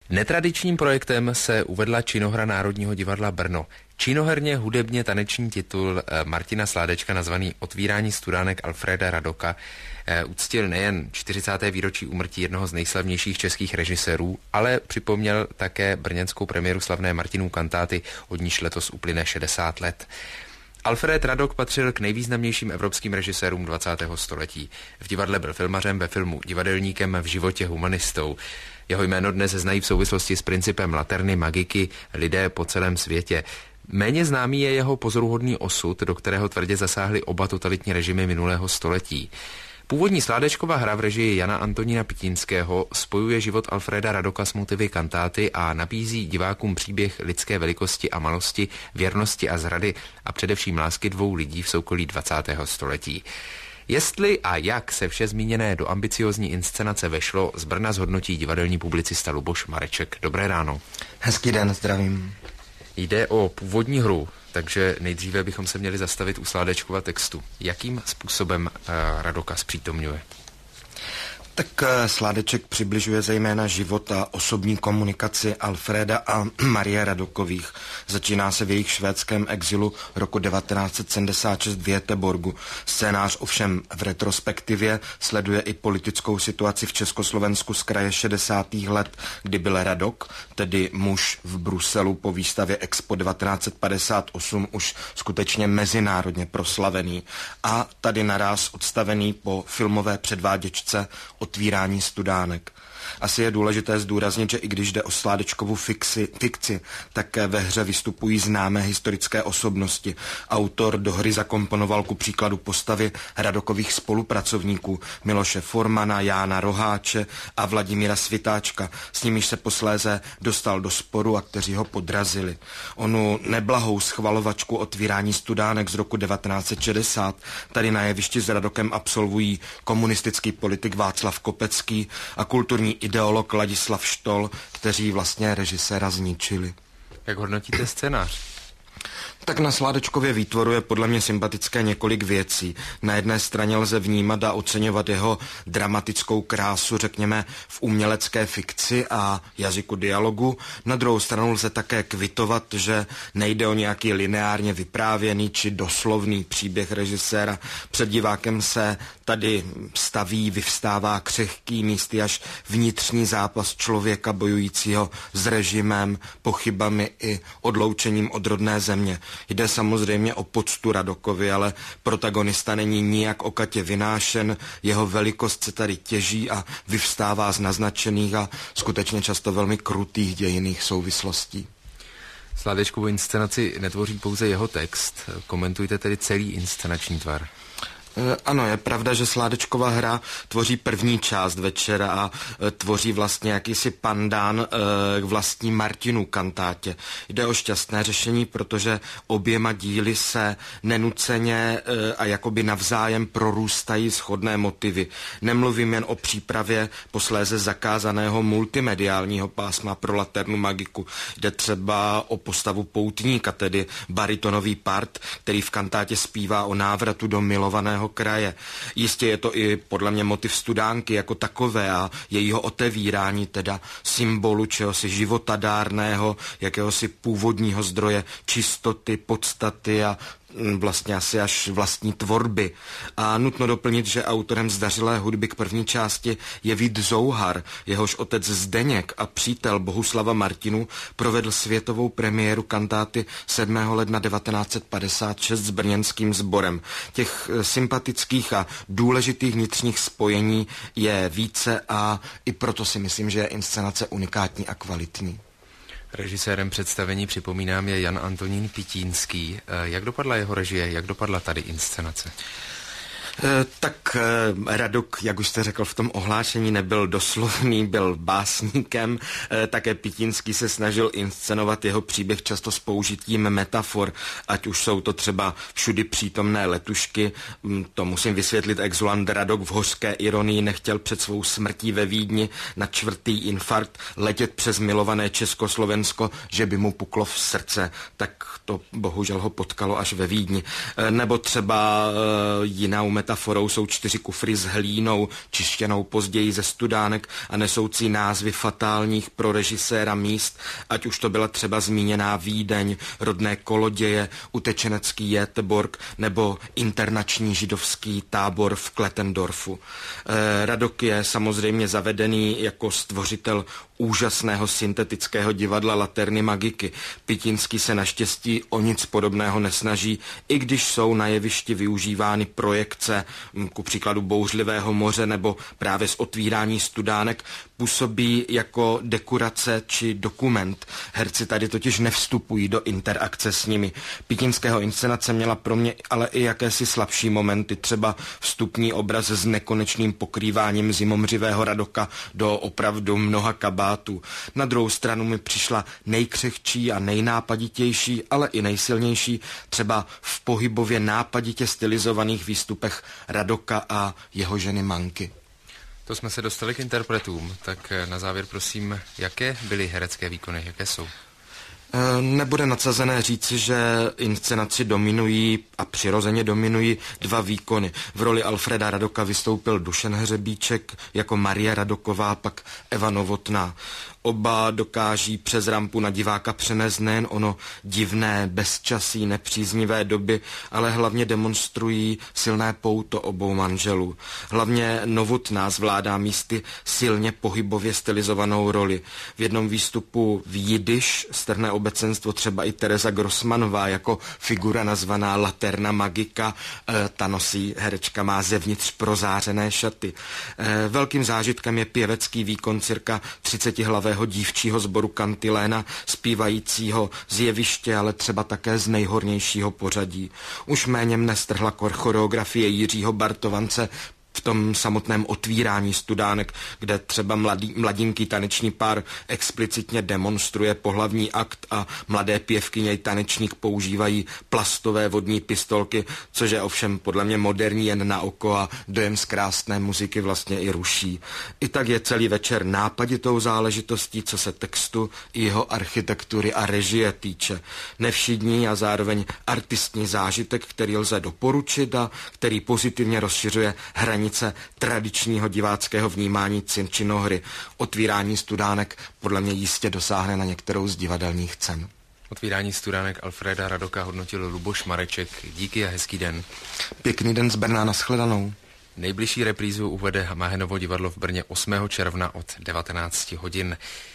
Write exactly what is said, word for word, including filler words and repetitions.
Netradičním projektem se uvedla činohra Národního divadla Brno. Činoherně hudebně taneční titul Martina Sládečka nazvaný Otvírání studánek Alfreda Radoka uctil nejen čtyřicáté výročí úmrtí jednoho z nejslavnějších českých režisérů, ale připomněl také brněnskou premiéru slavné Martinů kantáty, od níž letos uplyne šedesát let. Alfred Radok patřil k nejvýznamnějším evropským režisérům dvacátého století. V divadle byl filmařem, ve filmu divadelníkem, v životě humanistou. Jeho jméno dnes znají v souvislosti s principem laterny magiky lidé po celém světě. Méně známý je jeho pozoruhodný osud, do kterého tvrdě zasáhly oba totalitní režimy minulého století. Původní Sládečkova hra v režii Jana Antonína Pitínského spojuje život Alfreda Radoka s motivy kantáty a nabízí divákům příběh lidské velikosti a malosti, věrnosti a zrady a především lásky dvou lidí v soukolí dvacátého století. Jestli a jak se vše zmíněné do ambiciozní inscenace vešlo, z Brna zhodnotí divadelní publicista Luboš Mareček. Dobré ráno. Hezký den, zdravím. Jde o původní hru, takže nejdříve bychom se měli zastavit u Sládečkova textu. Jakým způsobem uh, Radoka zpřítomňuje? Tak Sládeček přibližuje zejména život a osobní komunikaci Alfreda a Marie Radokových. Začíná se v jejich švédském exilu roku devatenáct set sedmdesát šest v Göteborgu. Scénář ovšem v retrospektivě sleduje i politickou situaci v Československu z kraje šedesátých let, kdy byl Radok, tedy muž v Bruselu po výstavě Expo devatenáct set padesát osm už skutečně mezinárodně proslavený a tady naráz odstavený po filmové předváděčce Otvírání studánek. Asi je důležité zdůraznit, že i když jde o Sládečkovu fixi, fikci, tak ve hře vystupují známé historické osobnosti. Autor do hry zakomponoval ku příkladu postavy Radokových spolupracovníků Miloše Formana, Jána Roháče a Vladimíra Svitáčka, s nimiž se posléze dostal do sporu a kteří ho podrazili. Onu neblahou schvalovačku Otvírání studánek z roku devatenáct set šedesát tady na jevišti s Radokem absolvují komunistický politik Václav Kopecký a kulturní ideolog Ladislav Štol, kteří vlastně režiséra zničili. Jak hodnotíte scénář? Tak na Sládečkově výtvoru je podle mě sympatické několik věcí. Na jedné straně lze vnímat a oceňovat jeho dramatickou krásu, řekněme, v umělecké fikci a jazyku dialogu. Na druhou stranu lze také kvitovat, že nejde o nějaký lineárně vyprávěný či doslovný příběh režiséra. Před divákem se tady staví, vyvstává křehký, místy až vnitřní zápas člověka bojujícího s režimem, pochybami i odloučením od rodné země. Jde samozřejmě o poctu Radokovi, ale protagonista není nijak okatě vynášen, jeho velikost se tady těží a vyvstává z naznačených a skutečně často velmi krutých dějinných souvislostí. Sládečkovu inscenaci netvoří pouze jeho text, komentujte tedy celý inscenační tvar. Ano, je pravda, že Sládečkova hra tvoří první část večera a tvoří vlastně jakýsi pandán k vlastní Martinu kantátě. Jde o šťastné řešení, protože oběma díly se nenuceně a jakoby navzájem prorůstají shodné motivy. Nemluvím jen o přípravě posléze zakázaného multimediálního pásma pro laternu magiku. Jde třeba o postavu poutníka, tedy baritonový part, který v kantátě zpívá o návratu do milovaného kraje. Jistě je to i podle mě motiv studánky jako takové a jejího otevírání, teda symbolu čehosi životadárného, jakéhosi původního zdroje čistoty, podstaty a vlastně asi až vlastní tvorby. A nutno doplnit, že autorem zdařilé hudby k první části je Vít Zouhar, jehož otec Zdeněk a přítel Bohuslava Martinu provedl světovou premiéru kantáty sedmého ledna devatenáct set padesát šest s brněnským sborem. Těch sympatických a důležitých vnitřních spojení je více a i proto si myslím, že je inscenace unikátní a kvalitní. Režisérem představení, připomínám, je Jan Antonín Pitínský. Jak dopadla jeho režie, jak dopadla tady inscenace? Tak Radok, jak už jste řekl v tom ohlášení, nebyl doslovný, byl básníkem. Také Pitínský se snažil inscenovat jeho příběh často s použitím metafor, ať už jsou to třeba všudy přítomné letušky. To musím vysvětlit, exulant Radok v hořké ironii nechtěl před svou smrtí ve Vídni na čtvrtý infarkt letět přes milované Československo, že by mu puklo v srdce. Tak to bohužel ho potkalo až ve Vídni. Nebo třeba jinou metaforu metaforou jsou čtyři kufry s hlínou, čištěnou později ze studánek a nesoucí názvy fatálních pro režiséra míst, ať už to byla třeba zmíněná Vídeň, rodné Koloděje, utečenecký Göteborg nebo internační židovský tábor v Klettendorfu. E, Radok je samozřejmě zavedený jako stvořitel úžasného syntetického divadla Laterny Magiky. Pitinský se naštěstí o nic podobného nesnaží, i když jsou na jevišti využívány projekce, ku příkladu Bouřlivého moře nebo právě z Otvírání studánek, působí jako dekorace či dokument. Herci tady totiž nevstupují do interakce s nimi. Pitinského inscenace měla pro mě ale i jakési slabší momenty, třeba vstupní obraz s nekonečným pokrýváním zimomřivého Radoka do opravdu mnoha kabátů. Na druhou stranu mi přišla nejkřehčí a nejnápaditější, ale i nejsilnější, třeba v pohybově nápaditě stylizovaných výstupech Radoka a jeho ženy Manky. To jsme se dostali k interpretům, tak na závěr prosím, jaké byly herecké výkony, jaké jsou? Nebude nadsazené říci, že inscenaci dominují a přirozeně dominují dva výkony. V roli Alfreda Radoka vystoupil Dušan Hřebíček, jako Marie Radoková, pak Eva Novotná. Oba dokáží přes rampu na diváka přenést nejen ono divné, bezčasí, nepříznivé doby, ale hlavně demonstrují silné pouto obou manželů. Hlavně Novotná zvládá místy silně pohybově stylizovanou roli. V jednom výstupu v jidiš strhne obecenstvo třeba i Tereza Grossmanová jako figura nazvaná Laterna Magika. Ta nosí, herečka má zevnitř prozářené šaty. Velkým zážitkem je pěvecký výkon cirka třicetihlavé dívčího sboru Kantiléna, zpívajícího z jeviště, ale třeba také z nejhornějšího pořadí. Už méně mne strhla choreografie Jiřího Bartovance v tom samotném Otvírání studánek, kde třeba mladý, mladinký taneční pár explicitně demonstruje pohlavní akt a mladé pěvkyně i tanečník používají plastové vodní pistolky, což je ovšem podle mě moderní jen na oko a dojem z krásné muziky vlastně i ruší. I tak je celý večer nápaditou záležitostí, co se textu i jeho architektury a režie týče. Nevšední a zároveň artistní zážitek, který lze doporučit a který pozitivně rozšiřuje hranice tradičního diváckého vnímání činohry. Otvírání studánek podle mě jistě dosáhne na některou z divadelních cen. Otvírání studánek Alfreda Radoka hodnotil Luboš Mareček. Díky a hezký den. Pěkný den z Brna, nashledanou. Nejbližší reprízu uvede Mahenovo divadlo v Brně osmého června od devatenácti hodin.